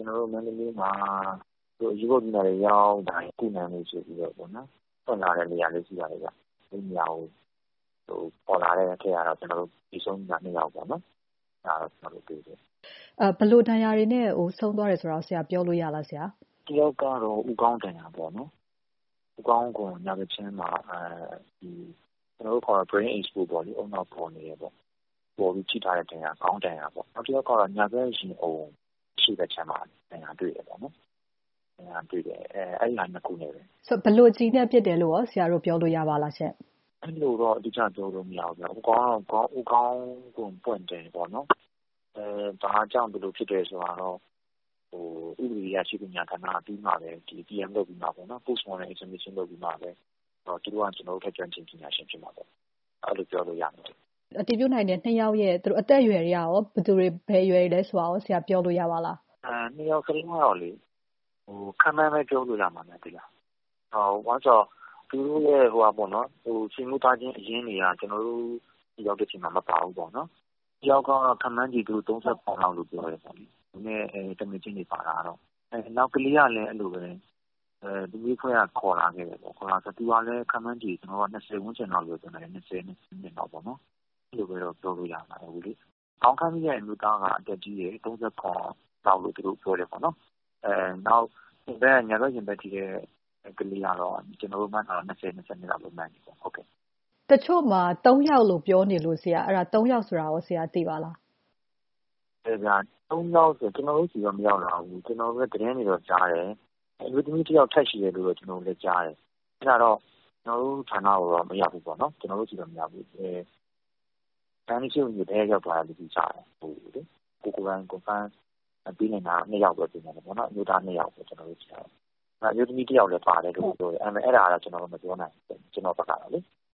ကျွန်တော်တို့မန္တလေးမှာရေဘုတ်ကြီးတွေရောက်တာကုနန်းလေးဆိုပြီးတော့ပေါ့နော်ဖွင့်လာတဲ့နေရာလေးရှိပါတယ်ဗျဒီနေရာကိုပေါ်လာတဲ့ခေတ်ကတော့ကျွန်တော်တို့ဒီဆုံးက2ယောက်ပေါ့နော်ဒါတော့ကျွန်တော်တို့တွေ့တယ်ဘလို့ဒဏ်ရာတွေနဲ့ဆုံးသွားတယ်ဆိုတော့ဆရာပြောလို့ရလားဆရာတယောက်ကတော့ဥကောင်းဒဏ်ရာပေါ့နော်ဥကောင်းကိုညာဘက်ချင်းမှာဒီကျွန်တော်တို့ခေါ် brain expose ပေါ့လေအုံနောက်ပေါ်နေရပေါ့ပေါ်ပြီးထိထားတဲ့ဒဏ်ရာကောင်းဒဏ်ရာပေါ့နောက်တစ်ယောက်ကတော့ညာဘက်ရှင်အုံရှိတဲ့ချမ်းမှာဒဏ်ရာတွေ့ရပေါ့နော်ဒဏ်ရာတွေ့တယ်အဲ့ဒီနှစ်ခုနဲ့ပဲဆိုဘလို့ကြီးနဲ့ပြစ်တယ်လို့ရောဆရာတို့ပြောလို့ရပါလားရှင့်အဲ့လိုတော့အတိအကျပြောလို့မရဘူးဗျဥကောင်းကိုပွင့်တယ်ပေါ့နော်ဘာကြောင့်ဘယ်လိုဖြစ်တယ်ဆိုတာတော့ဥပဒေရရှိပညာဌာနပြီးမှပဲဒီ PM လုပ်ပြီးမှပေါ့နော် post mortem examination လုပ်ပြီးမှပဲသူတို့ကကျွန်တော်တို့ထက်ကျွမ်းကျင်ပညာရှင်ဖြစ်မှာပေါ့အဲ့လိုပြောလို့ရတယ်အတည်ပြုနိုင်တဲ့2ယောက်ရဲ့သူတို့အသက်အရွယ်တွေကရောဘယ်သူတွေဘယ်အရွယ်တွေလဲဆိုတာရောဆရာပြောလို့ရပါလား 2ယောက်ကလေးကတော့လေခံမှန်းပဲပြောလို့ရမှာနဲ့ဒီလားဘာကြောင့်သူတို့ရဲ့ပေါ့နော်ရှင်မှုသားချင်းအရင်တွေကကျွန်တော်တို့ရောက်တဲ့ချိန်မှာမပါဘူးပေါ့နော်တယောက်ကတော့ခံမှန်းကြည့်သူ30ပေါင်လောက်လို့ပြောရတယ်ပေါ့လေဒီနေ့တမင်ချင်းတွေပါလာတော့နောက်ကလေးကလည်းအဲ့လိုပဲဒီမျိုးခွဲကခေါ်လာခဲ့တယ်ပေါ့ခေါ်လာဆိုသူကလည်းခံမှန်းကြည့်ကျွန်တော်က20ဝန်းကျင်လောက်လို့ပြောတယ်20နှစ်လောက်ပေါ့နော်အဲ့လိုပဲတော့ပြောလို့ရပါတယ်ဘူးလေကောင်းခမ်းကြီးရဲ့အမျိုးသားကအတက်ကြီးရဲ့30ပေါင်လောက်လို့သူတို့ပြောတယ်ပေါ့နော်နောက်ညာဘက်ရင်ဘက်ထိတဲ့ကလေးကတော့ကျွန်တော်တို့မှန်းတော့20လောက်လို့မှန်းနေပေါ့ဟုတ်ကဲ့တချို့မှာ3ယောက်လို့ပြောနေလို့ဆရာအဲ့ဒါ3ယောက်ဆိုတာရောဆရာသိပါလားဗျာ3ယောက်ဆိုကျွန်တော်တို့စီတော့မရောက်လာဘူးကျွန်တော်တို့သတင်းတွေတော့ကြားတယ်အလူသမီးတစ်ယောက်ထက်ရှိတယ်လို့တော့ကျွန်တော်လည်းကြားတယ်အဲ့ဒါတော့ကျွန်တော်တို့ဌာနကိုတော့မရောက်ဘူးပေါ့နော်ကျွန်တော်တို့စီတော့မရောက်ဘူးတန်းရှိဦးတွေရောက်သွားတယ်လို့ကြားတယ်ဟုတ်လေကိုကိုကန်ပြီးနေတာ2ယောက်ပဲပြင်တယ်ပေါ့နော်အမျိုးသား2ယောက်ပဲကျွန်တော်တို့ကြားတယ်အမျိုးသမီးတစ်ယောက်လည်းပါတယ်လို့ပြောတယ်အဲ့ဒါကတော့ကျွန်တော်တို့မပြောနိုင်ဘူးကျွန်တော်ဘက်ကတော့လေ